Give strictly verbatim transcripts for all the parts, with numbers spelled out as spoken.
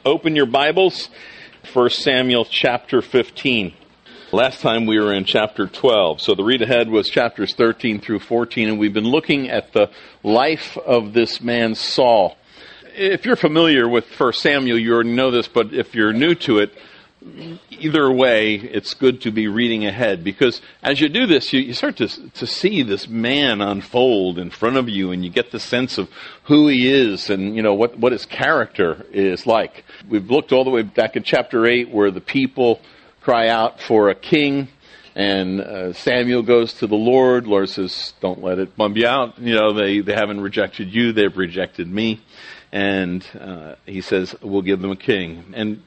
Open your Bibles, First Samuel chapter fifteen. Last time we were in chapter twelve, so the read ahead was chapters thirteen through fourteen, and we've been looking at the life of this man Saul. If you're familiar with First Samuel, you already know this, but if you're new to it, either way, it's good to be reading ahead, because as you do this, you, you start to to see this man unfold in front of you, and you get the sense of who he is and, you know, what, what his character is like. We've looked all the way back in chapter eight, where the people cry out for a king, and uh, Samuel goes to the Lord. Lord says, don't let it bum you out. You know, they, they haven't rejected you, they've rejected me. And uh, he says, we'll give them a king. And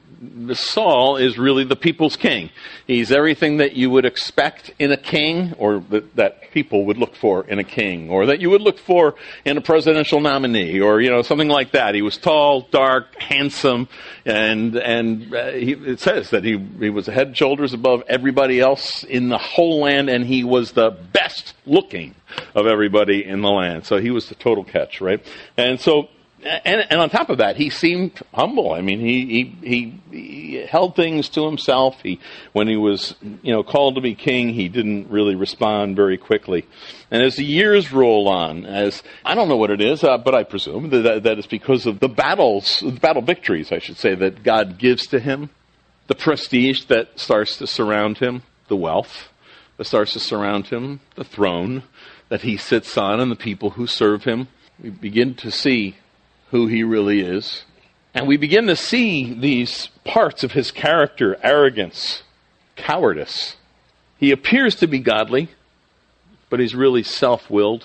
Saul is really the people's king. He's everything that you would expect in a king, or that, that people would look for in a king, or that you would look for in a presidential nominee, or, you know, something like that. He was tall, dark, handsome, and and uh, he, it says that he, he was head and shoulders above everybody else in the whole land, and he was the best looking of everybody in the land. So he was the total catch, right? And so And, and on top of that, he seemed humble. I mean, he, he he he held things to himself. He, when he was, you know, called to be king, he didn't really respond very quickly. And as the years roll on, as I don't know what it is, uh, but I presume that that is because of the battles, the battle victories, I should say, that God gives to him, the prestige that starts to surround him, the wealth that starts to surround him, the throne that he sits on, and the people who serve him. We begin to see who he really is. And we begin to see these parts of his character: arrogance, cowardice. He appears to be godly, but he's really self-willed.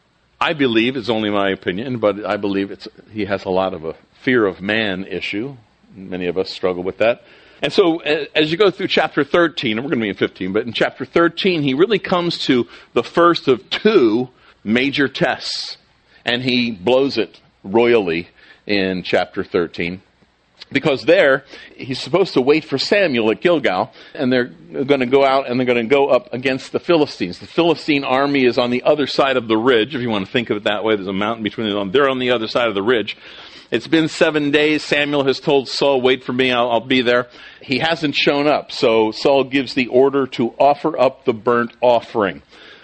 I believe, it's only my opinion, but I believe it's he has a lot of a fear of man issue. Many of us struggle with that. And so as you go through chapter thirteen, and we're going to be in fifteen, but in chapter thirteen, he really comes to the first of two major tests. And he blows it royally in chapter thirteen, because there he's supposed to wait for Samuel at Gilgal, and they're going to go out and they're going to go up against the Philistines. The Philistine army is on the other side of the ridge, if you want to think of it that way. There's a mountain between them. They're on the other side of the ridge. It's been seven days. Samuel has told Saul, wait for me, I'll, I'll be there. He hasn't shown up, so Saul gives the order to offer up the burnt offering.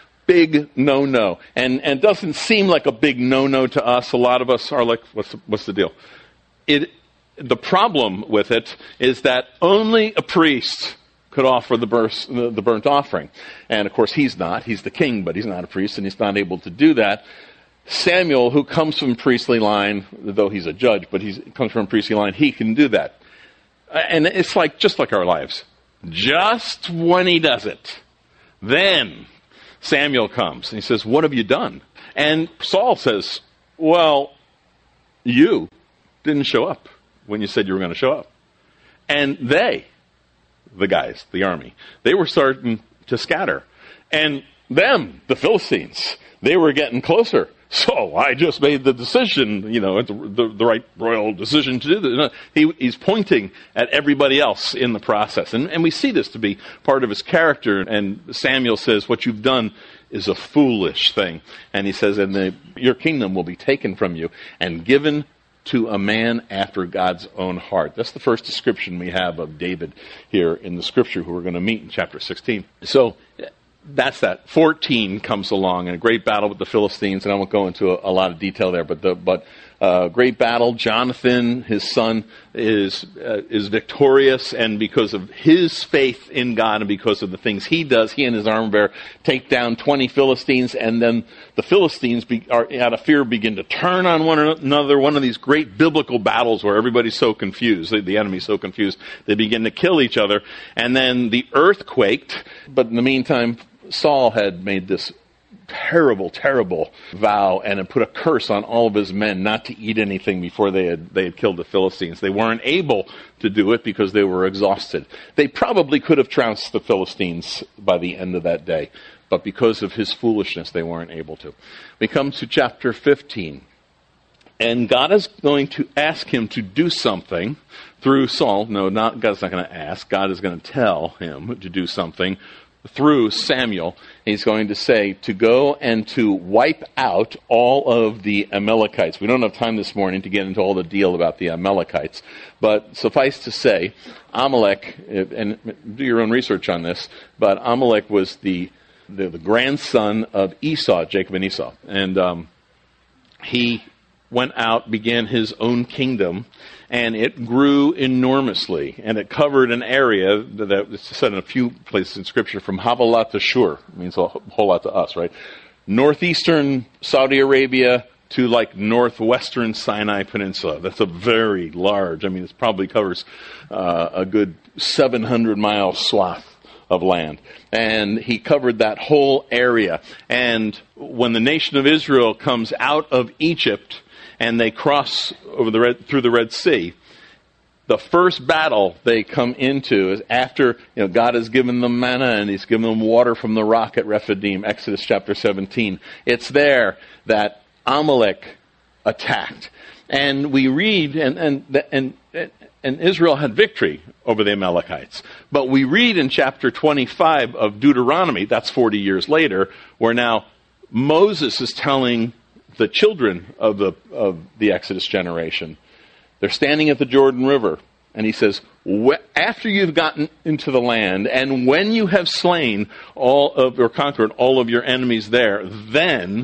Big no-no. And and doesn't seem like a big no-no to us. A lot of us are like, what's the, what's the deal? It the problem with it is that only a priest could offer the, burst, the, the burnt offering. And of course he's not. He's the king, but he's not a priest, and he's not able to do that. Samuel, who comes from priestly line, though he's a judge, but he comes from priestly line, he can do that. And it's like, just like our lives. Just when he does it, then Samuel comes and he says, what have you done? And Saul says, well, you didn't show up when you said you were going to show up. And they, the guys, the army, they were starting to scatter. And them, the Philistines, they were getting closer. So I just made the decision, you know, the, the, the right royal decision to do this. He, he's pointing at everybody else in the process. And, and we see this to be part of his character. And Samuel says, what you've done is a foolish thing. And he says, and the, your kingdom will be taken from you and given to a man after God's own heart. That's the first description we have of David here in the scripture, who we're going to meet in chapter sixteen. So that's that. fourteen comes along, and a great battle with the Philistines, and I won't go into a, a lot of detail there, but the but uh, great battle. Jonathan, his son, is uh, is victorious, and because of his faith in God and because of the things he does, he and his armor bearer take down twenty Philistines, and then the Philistines, be, are, out of fear, begin to turn on one another. One of these great biblical battles where everybody's so confused, the, the enemy's so confused, they begin to kill each other, and then the earth quaked, but in the meantime, Saul had made this terrible, terrible vow and had put a curse on all of his men not to eat anything before they had they had killed the Philistines. They weren't able to do it because they were exhausted. They probably could have trounced the Philistines by the end of that day, but because of his foolishness, they weren't able to. We come to chapter fifteen, and God is going to ask him to do something through Saul. No, not God's not going to ask. God is going to tell him to do something through Samuel, he's going to say to go and to wipe out all of the Amalekites. We don't have time this morning to get into all the deal about the Amalekites, but suffice to say, Amalek, and do your own research on this, but Amalek was the the, the grandson of Esau, Jacob and Esau, and um, he went out, began his own kingdom, and it grew enormously, and it covered an area that is said in a few places in Scripture, from Havilah to Shur. It means a whole lot to us, right? Northeastern Saudi Arabia to like northwestern Sinai Peninsula. That's a very large, I mean, it probably covers uh, a good seven hundred mile swath of land. And he covered that whole area. And when the nation of Israel comes out of Egypt, and they cross over the Red, through the Red Sea, the first battle they come into is after, you know, God has given them manna and he's given them water from the rock at Rephidim, Exodus chapter seventeen. It's there that Amalek attacked. And we read, and, and, and, and Israel had victory over the Amalekites. But we read in chapter twenty-five of Deuteronomy, that's forty years later, where now Moses is telling the children of the of the Exodus generation, they're standing at the Jordan River, and he says, after you've gotten into the land, and when you have slain all of, or conquered all of your enemies there, then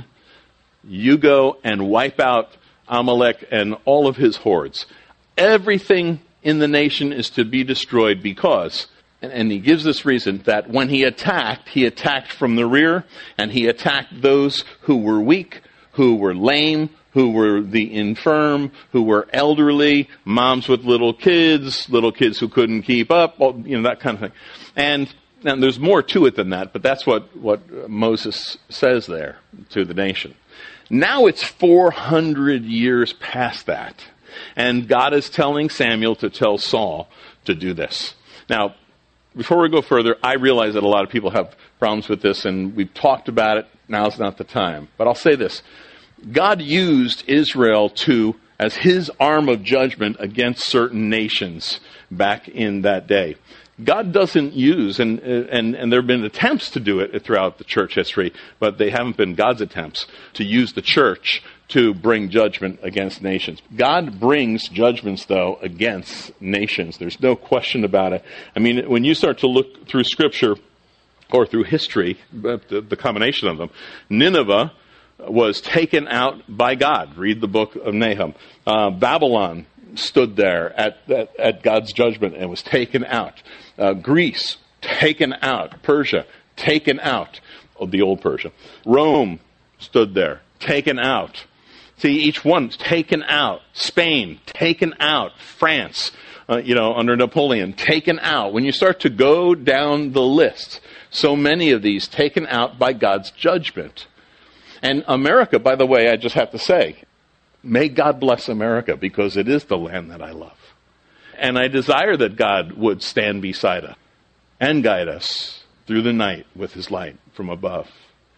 you go and wipe out Amalek and all of his hordes. Everything in the nation is to be destroyed because, and, and he gives this reason, that when he attacked, he attacked from the rear, and he attacked those who were weak, who were lame, who were the infirm, who were elderly, moms with little kids, little kids who couldn't keep up, you know, that kind of thing. And, and there's more to it than that, but that's what, what Moses says there to the nation. Now it's four hundred years past that, and God is telling Samuel to tell Saul to do this. Now, before we go further, I realize that a lot of people have problems with this, and we've talked about it. Now's not the time. But I'll say this. God used Israel to, as his arm of judgment against certain nations back in that day. God doesn't use, and, and, and there have been attempts to do it throughout the church history, but they haven't been God's attempts to use the church to bring judgment against nations. God brings judgments, though, against nations. There's no question about it. I mean, when you start to look through Scripture, or through history, the, the combination of them, Nineveh was taken out by God. Read the book of Nahum. Uh, Babylon stood there at, at, at God's judgment and was taken out. Uh, Greece, taken out. Persia, taken out. Oh, the old Persia. Rome stood there, taken out. See, each one taken out. Spain, taken out. France, uh, you know, under Napoleon, taken out. When you start to go down the list, so many of these taken out by God's judgment. And America, by the way, I just have to say, may God bless America, because it is the land that I love. And I desire that God would stand beside us and guide us through the night with his light from above.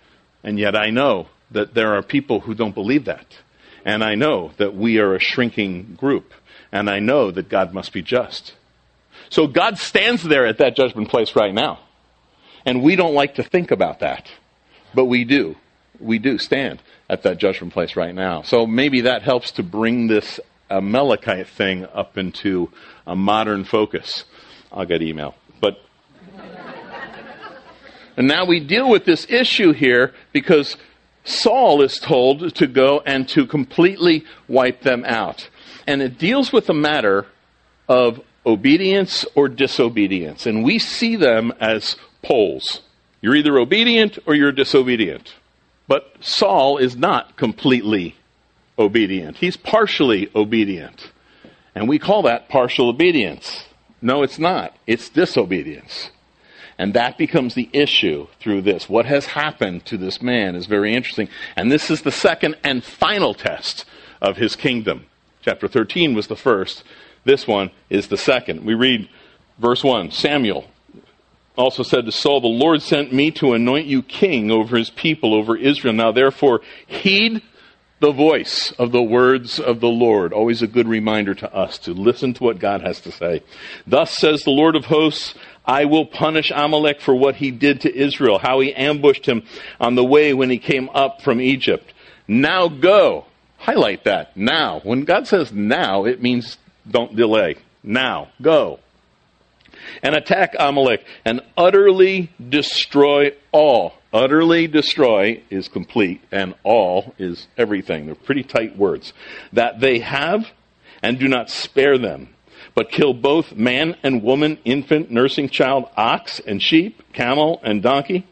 And yet I know that there are people who don't believe that. And I know that we are a shrinking group. And I know that God must be just. So God stands there at that judgment place right now. And we don't like to think about that. But we do. We do stand at that judgment place right now. So maybe that helps to bring this Amalekite thing up into a modern focus. I'll get email. But and now we deal with this issue here because Saul is told to go and to completely wipe them out. And it deals with the matter of obedience or disobedience. And we see them as poles. You're either obedient or you're disobedient. But Saul is not completely obedient. He's partially obedient. And we call that partial obedience. No, it's not. It's disobedience. And that becomes the issue through this. What has happened to this man is very interesting. And this is the second and final test of his kingdom. Chapter thirteen was the first. This one is the second. We read verse one. Samuel also said to Saul, the Lord sent me to anoint you king over his people, over Israel. Now therefore heed the voice of the words of the Lord. Always a good reminder to us to listen to what God has to say. Thus says the Lord of hosts, I will punish Amalek for what he did to Israel, how he ambushed him on the way when he came up from Egypt. Now go. Highlight that. Now. When God says now, it means don't delay. Now. Go. And attack Amalek and utterly destroy all. Utterly destroy is complete, and all is everything. They're pretty tight words. That they have, and do not spare them, but kill both man and woman, infant, nursing child, ox and sheep, camel and donkey.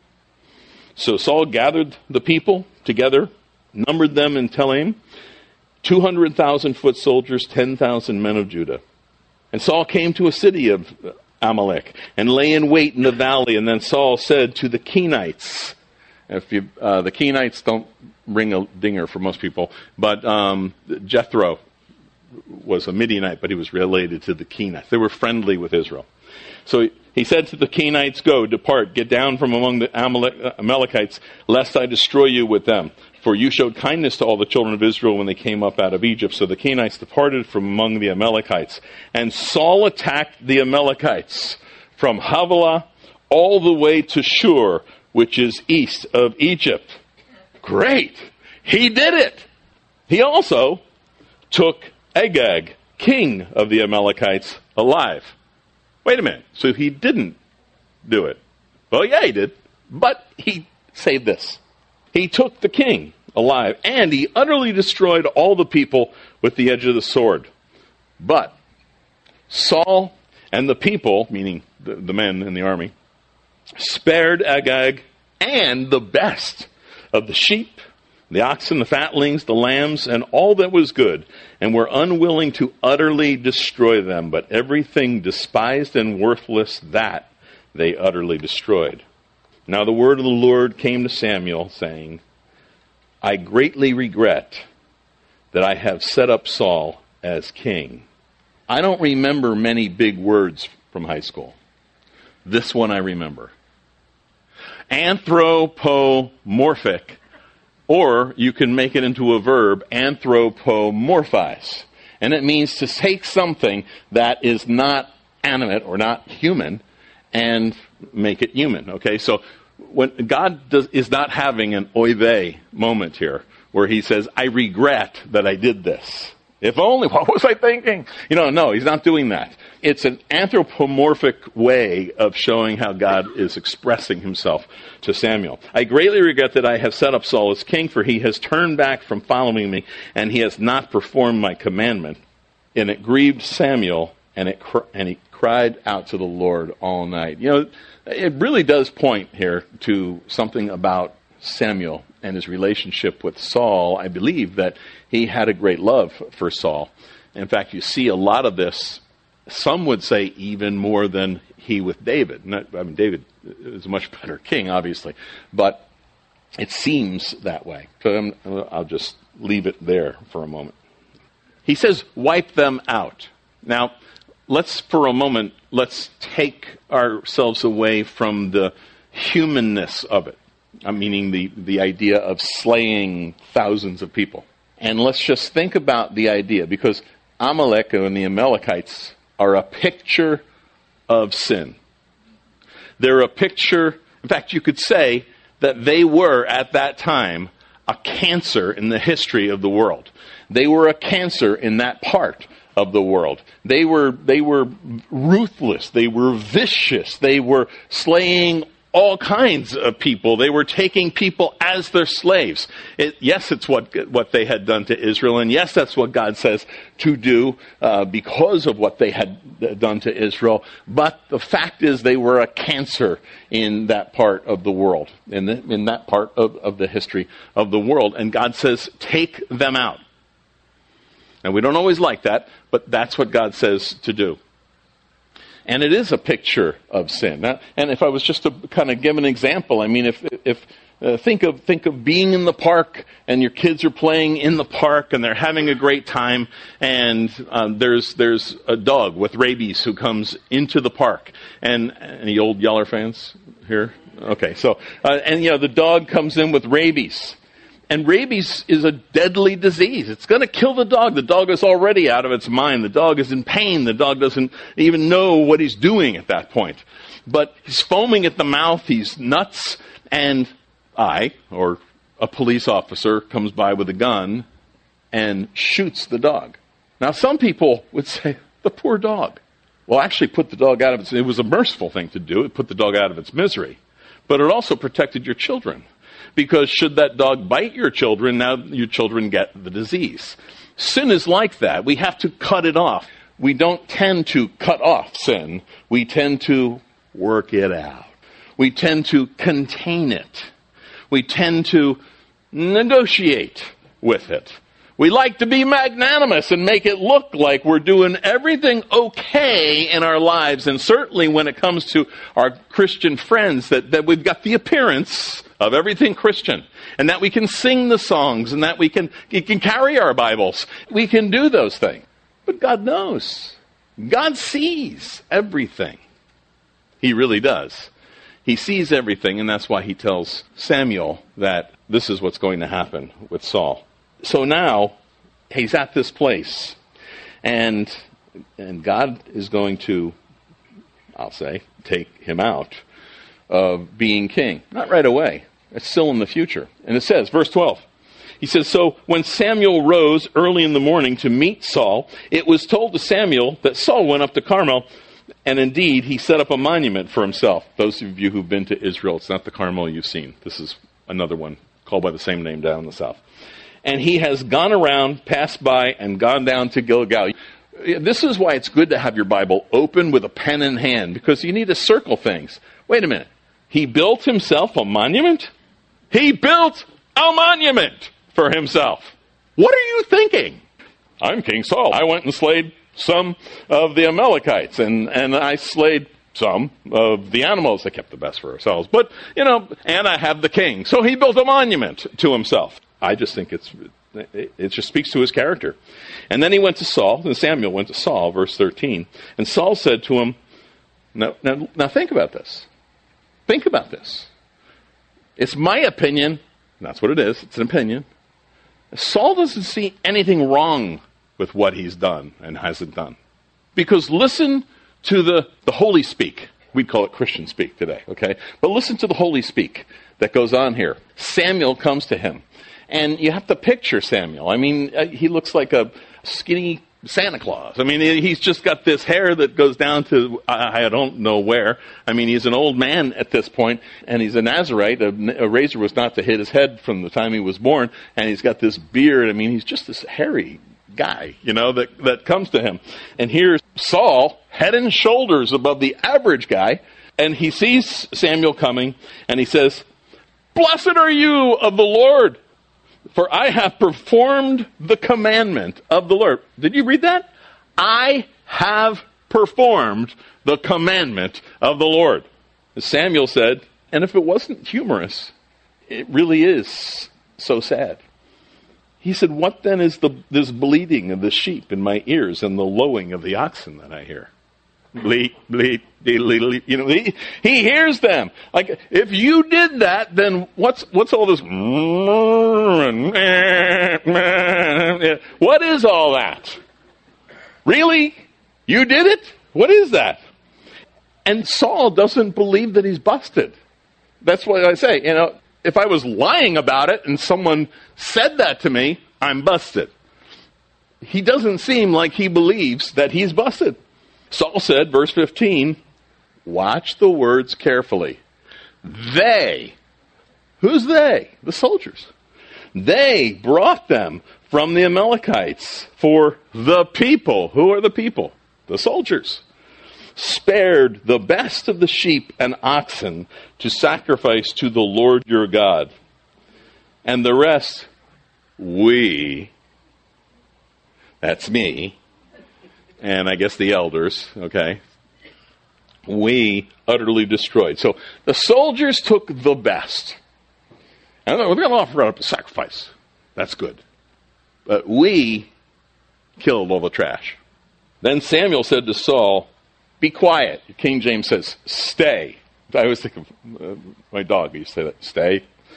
So Saul gathered the people together, numbered them in Telaim, two hundred thousand foot soldiers, ten thousand men of Judah. And Saul came to a city of Amalek and lay in wait in the valley. And then Saul said to the Kenites, if you, uh, the Kenites don't ring a dinger for most people, but um, Jethro was a Midianite, but he was related to the Kenites. They were friendly with Israel. So he said to the Kenites, go, depart, get down from among the Amalek, uh, Amalekites, lest I destroy you with them. For you showed kindness to all the children of Israel when they came up out of Egypt. So the Kenites departed from among the Amalekites. And Saul attacked the Amalekites from Havilah all the way to Shur, which is east of Egypt. Great! He did it! He also took Agag, king of the Amalekites, alive. Wait a minute. So he didn't do it. Well, yeah, he did. But he saved this. He took the king alive, and he utterly destroyed all the people with the edge of the sword. But Saul and the people, meaning the, the men in the army, spared Agag and the best of the sheep, the oxen, the fatlings, the lambs, and all that was good, and were unwilling to utterly destroy them. But everything despised and worthless, that they utterly destroyed. Now the word of the Lord came to Samuel, saying, I greatly regret that I have set up Saul as king. I don't remember many big words from high school. This one I remember. Anthropomorphic, or you can make it into a verb, anthropomorphize. And it means to take something that is not animate or not human and make it human. Okay, so when God does, is not having an oy vey moment here, where he says, I regret that I did this. If only, what was I thinking? You know, no, he's not doing that. It's an anthropomorphic way of showing how God is expressing himself to Samuel. I greatly regret that I have set up Saul as king, for he has turned back from following me, and he has not performed my commandment. And it grieved Samuel, and it cr- and he cried out to the Lord all night. You know, it really does point here to something about Samuel and his relationship with Saul. I believe that he had a great love for Saul. In fact, you see a lot of this, some would say even more than he with David. Not, I mean, David is a much better king, obviously, but it seems that way. So I'm, I'll just leave it there for a moment. He says, wipe them out. Now, let's, for a moment, let's take ourselves away from the humanness of it. I'm meaning the, the idea of slaying thousands of people. And let's just think about the idea, because Amalek and the Amalekites are a picture of sin. They're a picture, in fact, you could say that they were, at that time, a cancer in the history of the world. They were a cancer in that part of the world. They were, they were ruthless. They were vicious. They were slaying all kinds of people. They were taking people as their slaves. It, yes, it's what what they had done to Israel, and yes, that's what God says to do uh, because of what they had done to Israel. But the fact is, they were a cancer in that part of the world, in the, in that part of, of the history of the world. And God says, take them out. And we don't always like that, but that's what God says to do. And it is a picture of sin. Now, and if I was just to kind of give an example, I mean, if if uh, think of think of being in the park and your kids are playing in the park and they're having a great time, and um, there's there's a dog with rabies who comes into the park. And any old Yeller fans here? Okay, so uh, and you know the dog comes in with rabies. And rabies is a deadly disease. It's going to kill the dog. The dog is already out of its mind. The dog is in pain. The dog doesn't even know what he's doing at that point. But he's foaming at the mouth. He's nuts. And I, or a police officer, comes by with a gun and shoots the dog. Now, some people would say, the poor dog. Well, actually put the dog out of its... It was a merciful thing to do. It put the dog out of its misery. But it also protected your children. Because should that dog bite your children, now your children get the disease. Sin is like that. We have to cut it off. We don't tend to cut off sin. We tend to work it out. We tend to contain it. We tend to negotiate with it. We like to be magnanimous and make it look like we're doing everything okay in our lives. And certainly when it comes to our Christian friends, that, that we've got the appearance of everything Christian. And that we can sing the songs and that we can, we can carry our Bibles. We can do those things. But God knows. God sees everything. He really does. He sees everything, and that's why he tells Samuel that this is what's going to happen with Saul. So now, he's at this place, and and God is going to, I'll say, take him out of being king. Not right away. It's still in the future. And it says, verse twelve, he says, so when Samuel rose early in the morning to meet Saul, it was told to Samuel that Saul went up to Carmel, and indeed he set up a monument for himself. Those of you who've been to Israel, it's not the Carmel you've seen. This is another one called by the same name down in the south. And he has gone around, passed by, and gone down to Gilgal. This is why it's good to have your Bible open with a pen in hand, because you need to circle things. Wait a minute. He built himself a monument? He built a monument for himself. What are you thinking? I'm King Saul. I went and slayed some of the Amalekites, and, and I slayed some of the animals. They kept the best for ourselves. But, you know, and I have the king. So he built a monument to himself. I just think it's it just speaks to his character. And then he went to Saul, and Samuel went to Saul, verse thirteen. And Saul said to him, now, now, now think about this. Think about this. It's my opinion. That's what it is. It's an opinion. Saul doesn't see anything wrong with what he's done and hasn't done. Because listen to the, the holy speak. We'd call it Christian speak today, okay? But listen to the holy speak that goes on here. Samuel comes to him. And you have to picture Samuel. I mean, he looks like a skinny Santa Claus. I mean, he's just got this hair that goes down to, I don't know where. I mean, he's an old man at this point, and he's a Nazarite. A, a razor was not to hit his head from the time he was born, and he's got this beard. I mean, he's just this hairy guy, you know, that, that comes to him. And here's Saul, head and shoulders above the average guy, and he sees Samuel coming, and he says, "Blessed are you of the Lord, for I have performed the commandment of the Lord." Did you read that? I have performed the commandment of the Lord. Samuel said, and if it wasn't humorous, it really is so sad. He said, what then is the this bleating of the sheep in my ears and the lowing of the oxen that I hear? Bleat, bleat, bleat, you know, he, he hears them. Like, if you did that, then what's what's all this? What is all that? Really? You did it? What is that? And Saul doesn't believe that he's busted. That's what I say. You know, if I was lying about it and someone said that to me, I'm busted. He doesn't seem like he believes that he's busted. Saul said, verse fifteen, watch the words carefully. They, who's they? The soldiers. They brought them from the Amalekites, for the people. Who are the people? The soldiers. Spared the best of the sheep and oxen to sacrifice to the Lord your God. And the rest, we, that's me, and I guess the elders, okay, we utterly destroyed. So the soldiers took the best. And we're going to offer up a sacrifice. That's good. But we killed all the trash. Then Samuel said to Saul, be quiet. King James says, stay. I always think of uh, my dog. He used to say that, stay.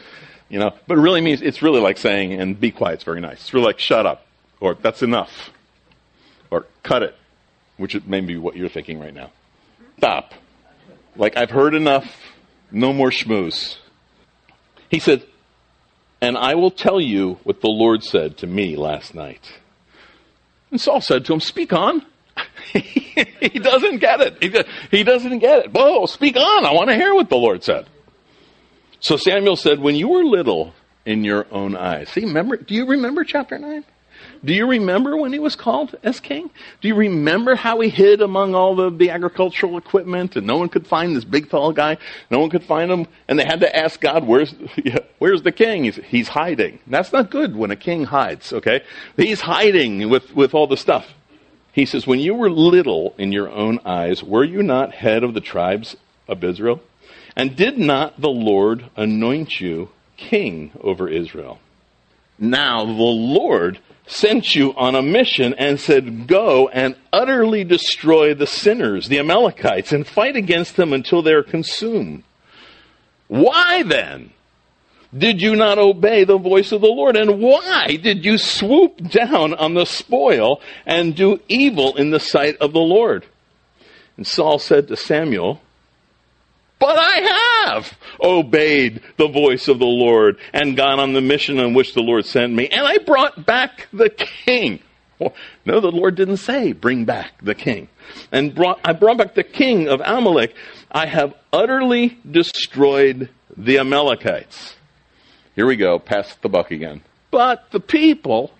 You know, but it really means, it's really like saying, and be quiet, it's very nice. It's really like, shut up, or that's enough, or cut it, which is maybe what you're thinking right now. Stop. Like, I've heard enough, no more schmooze. He said, and I will tell you what the Lord said to me last night. And Saul said to him, speak on. He doesn't get it. He, he doesn't get it. Whoa, speak on. I want to hear what the Lord said. So Samuel said, when you were little in your own eyes. See, remember, do you remember chapter nine? Do you remember when he was called as king? Do you remember how he hid among all the, the agricultural equipment and no one could find this big tall guy? No one could find him. And they had to ask God, where's, where's the king? He's, he's hiding. That's not good when a king hides, okay? He's hiding with, with all the stuff. He says, when you were little in your own eyes, were you not head of the tribes of Israel? And did not the Lord anoint you king over Israel? Now the Lord sent you on a mission and said, go and utterly destroy the sinners, the Amalekites, and fight against them until they are consumed. Why then did you not obey the voice of the Lord? And why did you swoop down on the spoil and do evil in the sight of the Lord? And Saul said to Samuel, but I have obeyed the voice of the Lord and gone on the mission on which the Lord sent me. And I brought back the king. Well, no, the Lord didn't say bring back the king. And brought, I brought back the king of Amalek. I have utterly destroyed the Amalekites. Here we go, pass the buck again. But the people,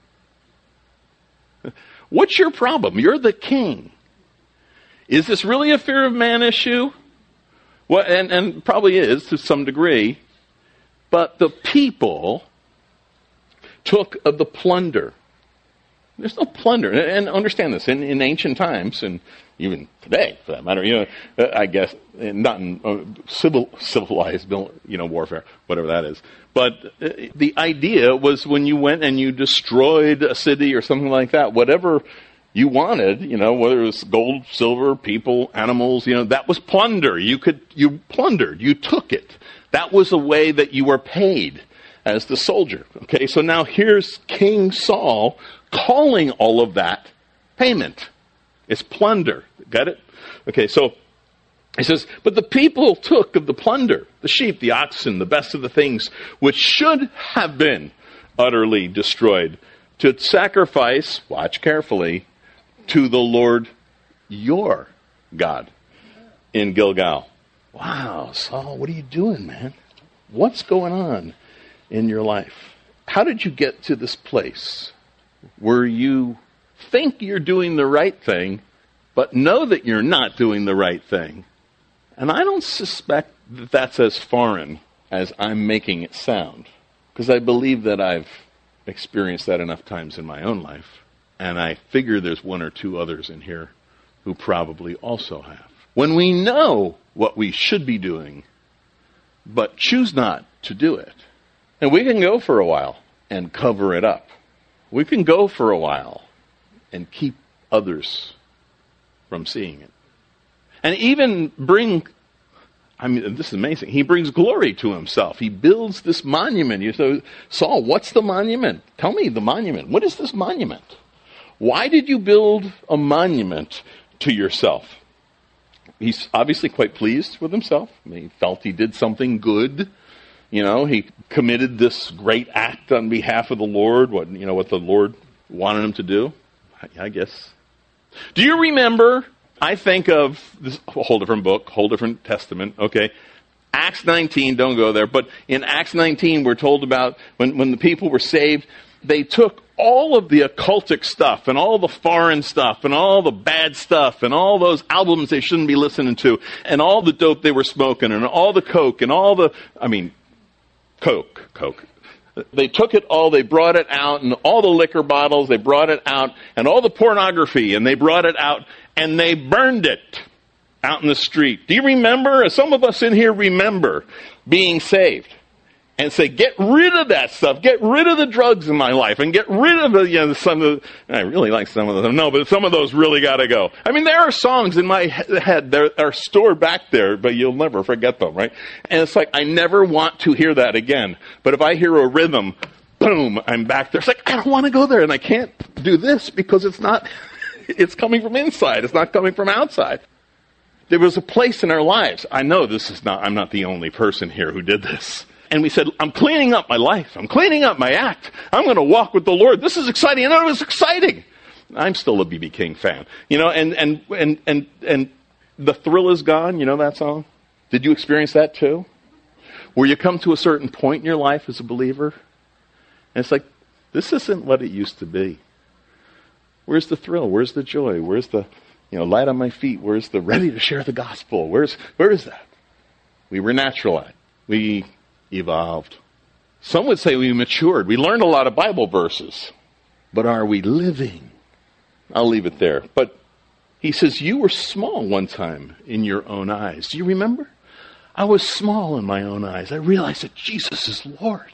what's your problem? You're the king. Is this really a fear of man issue? Well, and, and probably is to some degree, but the people took of the plunder. There's no plunder, and, and understand this, in, in ancient times, and even today, for that matter, you know, I guess, not in uh, civil, civilized, you know, warfare, whatever that is, but uh, the idea was when you went and you destroyed a city or something like that, whatever you wanted, you know, whether it was gold, silver, people, animals, you know, that was plunder. You could, you plundered, you took it. That was a way that you were paid as the soldier. Okay, so now here's King Saul calling all of that payment. It's plunder. Got it? Okay, so he says, but the people took of the plunder, the sheep, the oxen, the best of the things, which should have been utterly destroyed, to sacrifice, watch carefully, to the Lord your God in Gilgal. Wow, Saul, what are you doing, man? What's going on in your life? How did you get to this place where you think you're doing the right thing, but know that you're not doing the right thing? And I don't suspect that that's as foreign as I'm making it sound, because I believe that I've experienced that enough times in my own life. And I figure there's one or two others in here who probably also have. When we know what we should be doing, but choose not to do it, and we can go for a while and cover it up. We can go for a while and keep others from seeing it. And even bring, I mean, this is amazing. He brings glory to himself. He builds this monument. You say, Saul, what's the monument? Tell me the monument. What is this monument? Why did you build a monument to yourself? He's obviously quite pleased with himself. I mean, he felt he did something good. You know, he committed this great act on behalf of the Lord, what, you know, what the Lord wanted him to do. I, I guess. Do you remember, I think of this a whole different book, whole different testament, okay? Acts nineteen, don't go there, but in Acts nineteen we're told about when, when the people were saved, they took all of the occultic stuff and all the foreign stuff and all the bad stuff and all those albums they shouldn't be listening to and all the dope they were smoking and all the coke and all the, I mean, coke, coke. They took it all, they brought it out, and all the liquor bottles, they brought it out, and all the pornography, and they brought it out, and they burned it out in the street. Do you remember? Some of us in here remember being saved. and say, get rid of that stuff. Get rid of the drugs in my life and get rid of the, you know, some of the, I really like some of them. No, but some of those really got to go. I mean, there are songs in my head that are stored back there, but you'll never forget them, right? And it's like, I never want to hear that again. But if I hear a rhythm, boom, I'm back there. It's like, I don't want to go there, and I can't do this because it's not, it's coming from inside. It's not coming from outside. There was a place in our lives. I know this is not, I'm not the only person here who did this. And we said, I'm cleaning up my life. I'm cleaning up my act. I'm going to walk with the Lord. This is exciting. And it was exciting. I'm still a B B King fan. You know, and, and, and, and, and the thrill is gone. You know that song? Did you experience that too? Where you come to a certain point in your life as a believer, and it's like, this isn't what it used to be. Where's the thrill? Where's the joy? Where's the, you know, light on my feet? Where's the ready to share the gospel? Where's, where is that? We were naturalized. We evolved. Some would say we matured. We learned a lot of Bible verses. But are we living? I'll leave it there. But he says, you were small one time in your own eyes. Do you remember? I was small in my own eyes. I realized that Jesus is Lord.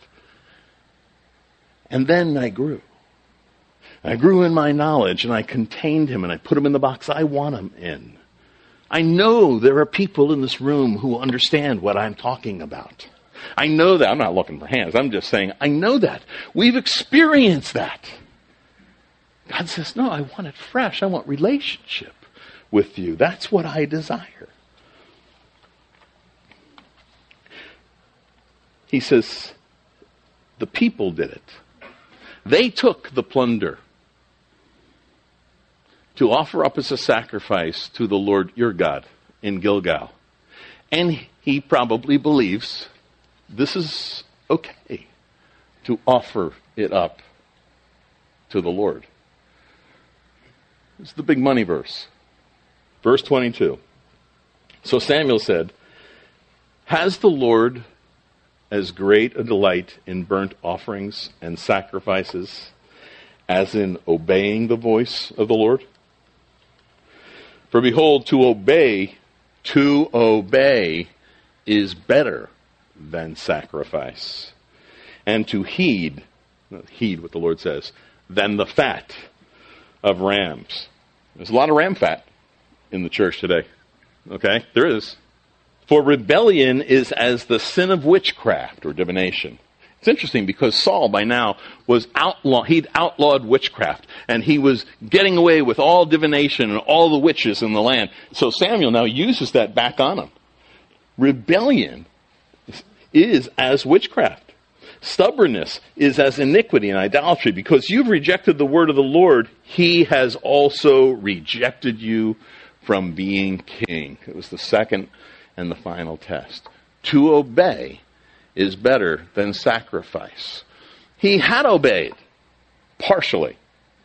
And then I grew. I grew in my knowledge, and I contained him, and I put him in the box I want him in. I know there are people in this room who understand what I'm talking about. I know that. I'm not looking for hands. I'm just saying, I know that. We've experienced that. God says, no, I want it fresh. I want relationship with you. That's what I desire. He says, the people did it. They took the plunder to offer up as a sacrifice to the Lord your God in Gilgal. And he probably believes this is okay to offer it up to the Lord. This is the big money verse. Verse twenty-two. So Samuel said, has the Lord as great a delight in burnt offerings and sacrifices as in obeying the voice of the Lord? For behold, to obey, to obey is better than sacrifice, and to heed, heed what the Lord says, than the fat of rams. There's a lot of ram fat in the church today. Okay? There is. For rebellion is as the sin of witchcraft or divination. It's interesting because Saul by now was outlaw, he'd outlawed witchcraft, and he was getting away with all divination and all the witches in the land. So Samuel now uses that back on him. Rebellion is as witchcraft. Stubbornness is as iniquity and idolatry. Because you've rejected the word of the Lord, he has also rejected you from being king. It was the second and the final test. To obey is better than sacrifice. He had obeyed partially.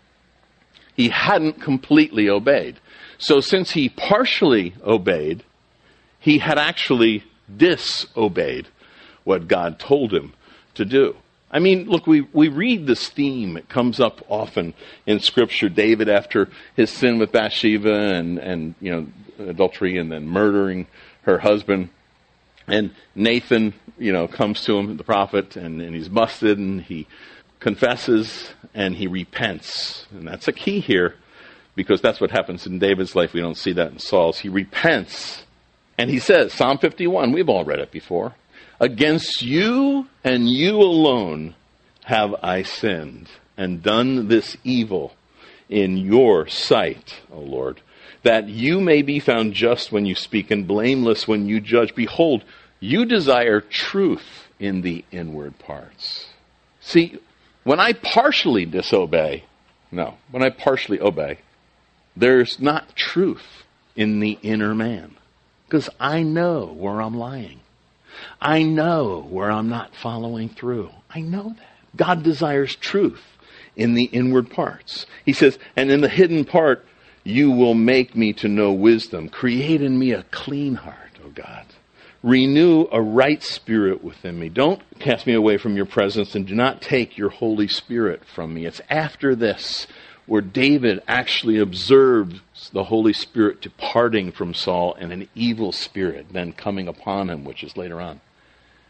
He hadn't completely obeyed. So since he partially obeyed, he had actually disobeyed what God told him to do. I mean, look, we, we read this theme. It comes up often in Scripture. David, after his sin with Bathsheba and, and you know, adultery and then murdering her husband. And Nathan, you know, comes to him, the prophet, and, and he's busted, and he confesses, and he repents. And that's a key here, because that's what happens in David's life. We don't see that in Saul's. He repents, and he says, Psalm fifty-one, we've all read it before, against you and you alone have I sinned, and done this evil in your sight, O Lord, that you may be found just when you speak and blameless when you judge. Behold, you desire truth in the inward parts. See, when I partially disobey, no, when I partially obey, there's not truth in the inner man. Because I know where I'm lying. I know where I'm not following through. I know that. God desires truth in the inward parts. He says, and in the hidden part, you will make me to know wisdom. Create in me a clean heart, O God. Renew a right spirit within me. Don't cast me away from your presence, and do not take your Holy Spirit from me. It's after this where David actually observed the Holy Spirit departing from Saul and an evil spirit then coming upon him, which is later on.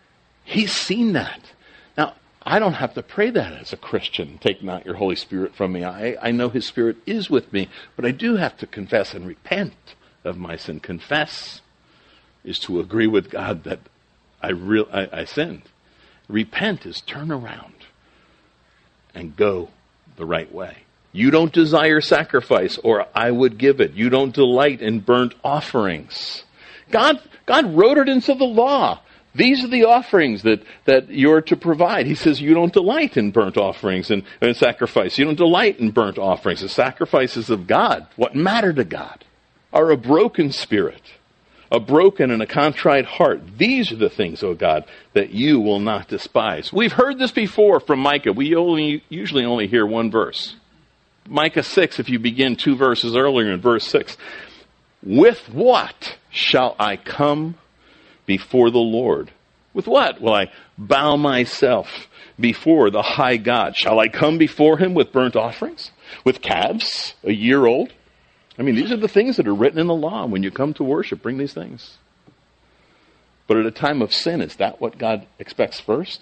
He's seen that. Now, I don't have to pray that as a Christian. Take not your Holy Spirit from me. I, I know his Spirit is with me, but I do have to confess and repent of my sin. Confess is to agree with God that I, real, I, I sinned. Repent is turn around and go the right way. You don't desire sacrifice, or I would give it. You don't delight in burnt offerings. God, God wrote it into the law. These are the offerings that, that you're to provide. He says you don't delight in burnt offerings and, and sacrifice. You don't delight in burnt offerings. The sacrifices of God, what matter to God, are a broken spirit, a broken and a contrite heart. These are the things, O God, that you will not despise. We've heard this before from Micah. We only usually only hear one verse. Micah six, if you begin two verses earlier in verse six. With what shall I come before the Lord? With what will I bow myself before the high God? Shall I come before him with burnt offerings? With calves a year old? I mean, these are the things that are written in the law. When you come to worship, bring these things. But at a time of sin, is that what God expects first?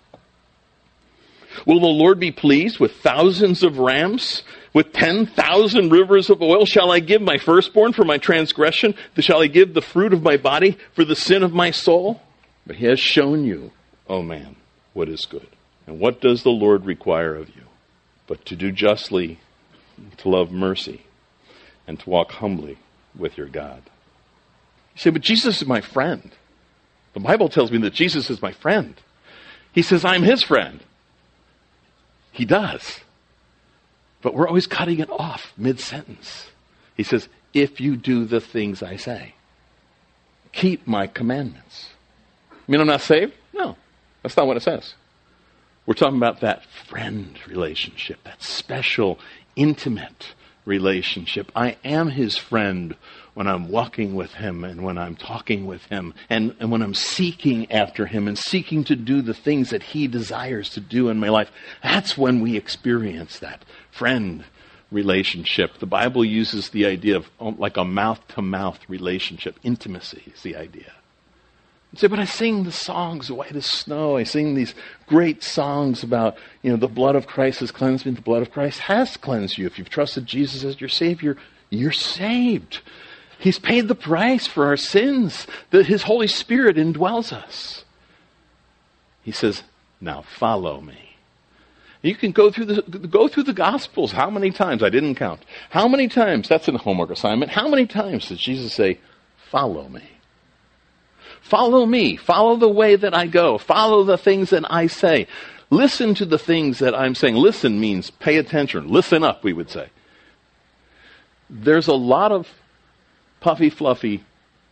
Will the Lord be pleased with thousands of rams, with ten thousand rivers of oil? Shall I give my firstborn for my transgression? Shall I give the fruit of my body for the sin of my soul? But he has shown you, O man, what is good. And what does the Lord require of you? But to do justly, to love mercy, and to walk humbly with your God. You say, but Jesus is my friend. The Bible tells me that Jesus is my friend. He says, I'm his friend. He does. But we're always cutting it off mid-sentence. He says, if you do the things I say, keep my commandments. I mean, I'm not saved? No, that's not what it says. We're talking about that friend relationship, that special, intimate relationship. I am his friend when I'm walking with him and when I'm talking with him and, and when I'm seeking after him and seeking to do the things that he desires to do in my life. That's when we experience that friend relationship. The Bible uses the idea of like a mouth-to-mouth relationship. Intimacy is the idea. You say, but I sing the songs, white as snow. I sing these great songs about, you know, the blood of Christ has cleansed me. The blood of Christ has cleansed you. If you've trusted Jesus as your Savior, you're saved. He's paid the price for our sins. That his Holy Spirit indwells us. He says, now follow me. You can go through the go through the Gospels. How many times? I didn't count. How many times? That's a homework assignment. How many times does Jesus say, follow me? Follow me. Follow the way that I go. Follow the things that I say. Listen to the things that I'm saying. Listen means pay attention. Listen up, we would say. There's a lot of puffy, fluffy,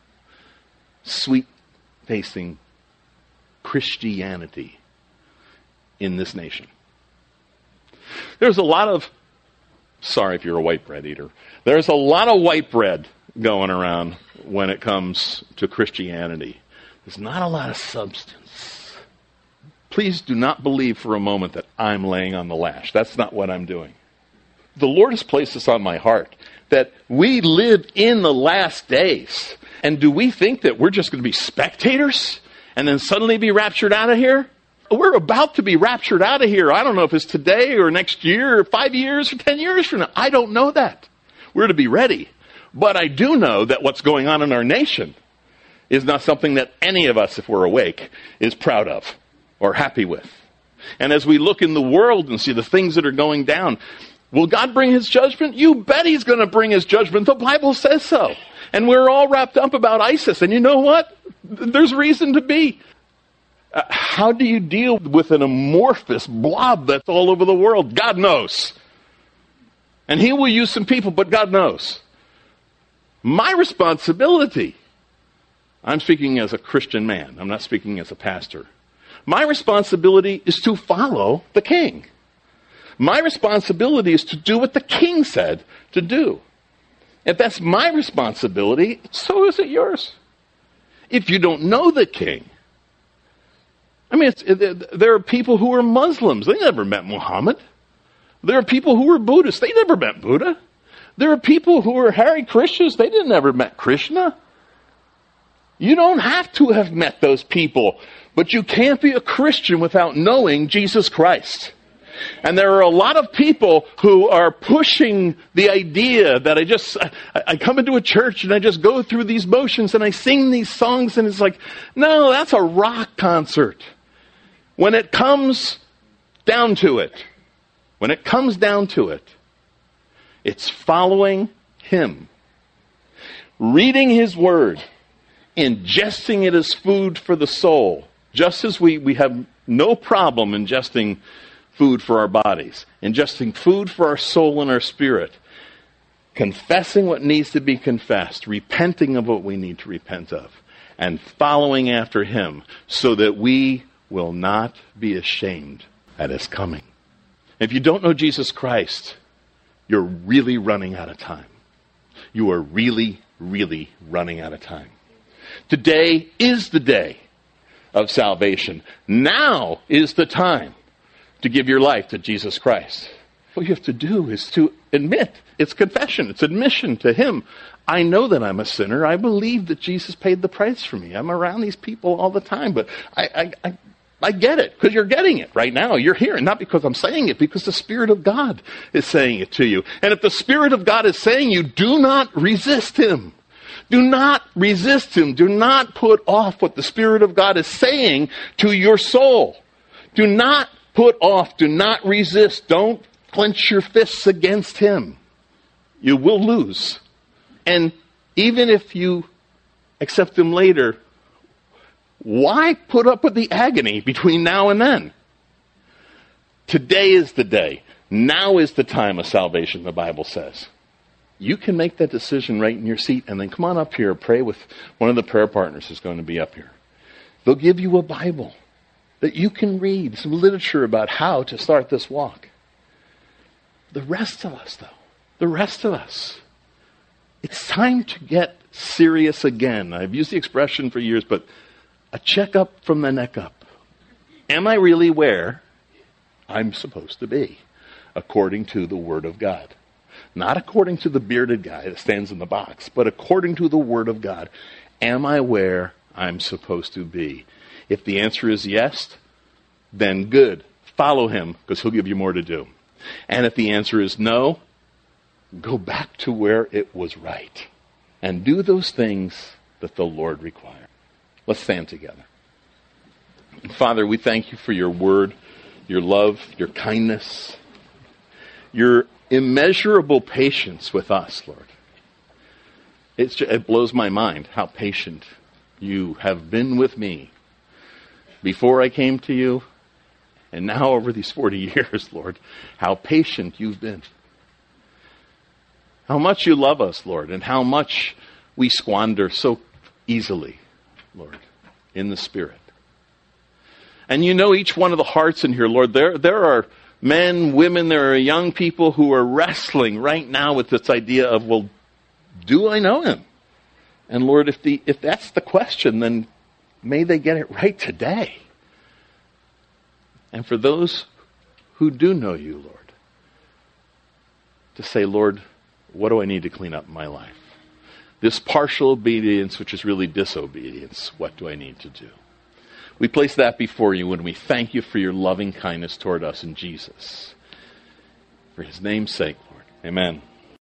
sweet-tasting Christianity in this nation. There's a lot of, sorry if you're a white bread eater, there's a lot of white bread going around when it comes to Christianity. There's not a lot of substance. Please do not believe for a moment that I'm laying on the lash. That's not what I'm doing. The Lord has placed this on my heart, that we live in the last days. And do we think that we're just going to be spectators and then suddenly be raptured out of here? We're about to be raptured out of here. I don't know if it's today or next year or five years or ten years from now. I don't know that. We're to be ready. But I do know that what's going on in our nation is not something that any of us, if we're awake, is proud of or happy with. And as we look in the world and see the things that are going down, will God bring his judgment? You bet he's going to bring his judgment. The Bible says so. And we're all wrapped up about ISIS. And you know what? There's reason to be. Uh, how do you deal with an amorphous blob that's all over the world? God knows. And he will use some people, but God knows. My responsibility, I'm speaking as a Christian man. I'm not speaking as a pastor. My responsibility is to follow the king. My responsibility is to do what the king said to do. If that's my responsibility, so is it yours. If you don't know the king, I mean, it's, it, there are people who are Muslims. They never met Muhammad. There are people who are Buddhists. They never met Buddha. There are people who are Hare Krishnas. They didn't ever met Krishna. You don't have to have met those people, but you can't be a Christian without knowing Jesus Christ. And there are a lot of people who are pushing the idea that I just, I, I come into a church and I just go through these motions and I sing these songs, and it's like, no, that's a rock concert. When it comes down to it, when it comes down to it, it's following Him, reading His Word, ingesting it as food for the soul, just as we, we have no problem ingesting food for our bodies, ingesting food for our soul and our spirit, confessing what needs to be confessed, repenting of what we need to repent of, and following after Him so that we will not be ashamed at His coming. If you don't know Jesus Christ, you're really running out of time. You are really, really running out of time. Today is the day of salvation. Now is the time to give your life to Jesus Christ. What you have to do is to admit. It's confession. It's admission to Him. I know that I'm a sinner. I believe that Jesus paid the price for me. I'm around these people all the time, but I, I, I, I get it, because you're getting it right now. You're hearing, not because I'm saying it, because the Spirit of God is saying it to you. And if the Spirit of God is saying you, do not resist Him. Do not resist Him. Do not put off what the Spirit of God is saying to your soul. Do not put off. Do not resist. Don't clench your fists against Him. You will lose. And even if you accept Him later, why put up with the agony between now and then? Today is the day. Now is the time of salvation, the Bible says. You can make that decision right in your seat, and then come on up here, pray with one of the prayer partners who's going to be up here. They'll give you a Bible that you can read, some literature about how to start this walk. The rest of us, though, the rest of us, it's time to get serious again. I've used the expression for years, but a checkup from the neck up. Am I really where I'm supposed to be, according to the Word of God? Not according to the bearded guy that stands in the box, but according to the Word of God. Am I where I'm supposed to be? If the answer is yes, then good. Follow Him, because He'll give you more to do. And if the answer is no, go back to where it was right. And do those things that the Lord requires. Let's stand together. Father, we thank You for Your Word, Your love, Your kindness, Your immeasurable patience with us, Lord. It's just, it blows my mind how patient You have been with me before I came to You, and now over these forty years, Lord, how patient You've been. How much You love us, Lord, and how much we squander so easily, Lord, in the Spirit. And You know each one of the hearts in here, Lord. There, there are men, women, there are young people who are wrestling right now with this idea of, well, do I know Him? And Lord, if the if that's the question, then may they get it right today. And for those who do know You, Lord, to say, Lord, what do I need to clean up in my life? This partial obedience, which is really disobedience, what do I need to do? We place that before You, and we thank You for Your loving kindness toward us in Jesus. For His name's sake, Lord. Amen.